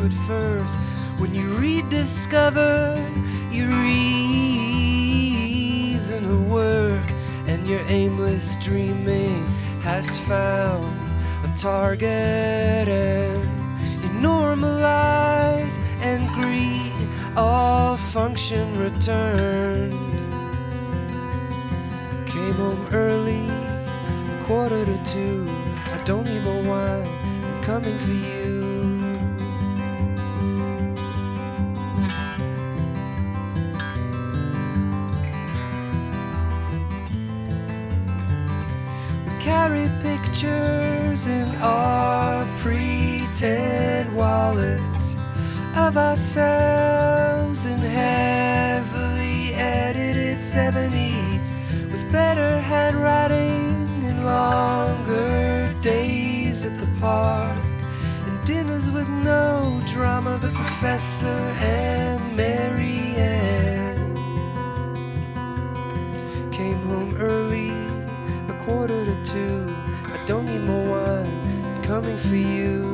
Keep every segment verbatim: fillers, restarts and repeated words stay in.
at first. When you rediscover your reason to work, and your aimless dreaming has found a target, and you normalize and greet all function returned. Came home early, a quarter to two. I don't need more wine, I'm coming for you. We carry pictures in our pretend wallets of ourselves in heavily edited seventies, with better handwriting and longer days at the park, and dinners with no drama. The professor and Mary Ann came home early, a quarter to two. I don't need more wine, I'm coming for you.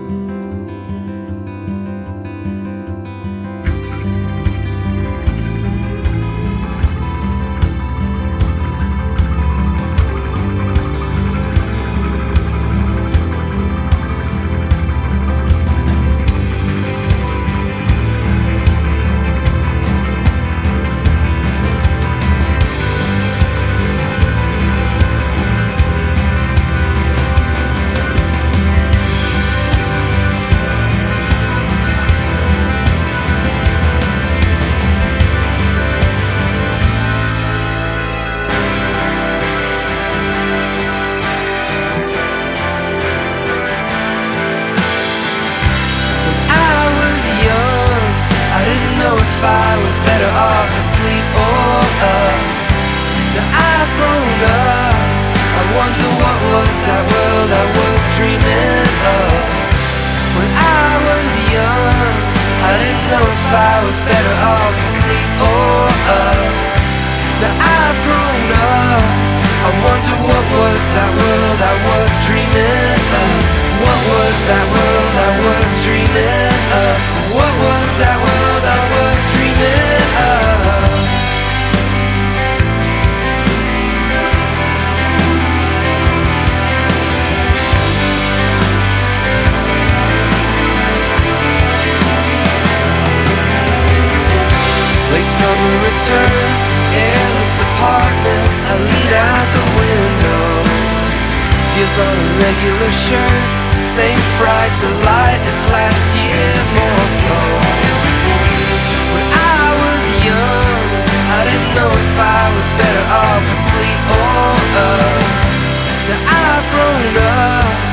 If I was better off asleep or up. Now I've grown up, I wonder what was that world I was dreaming of. When I was young, I didn't know if I was better off asleep or up. Now I've grown up, I wonder what was that world I was dreaming of. What was that world I was dreaming of? What was that world I was dreaming of? Late summer return, airless apartment, I lean out the window. Tears on irregular shirts, same fright, delight as last year, more so. When I was young, I didn't know if I was better off asleep or up. Now I've grown up,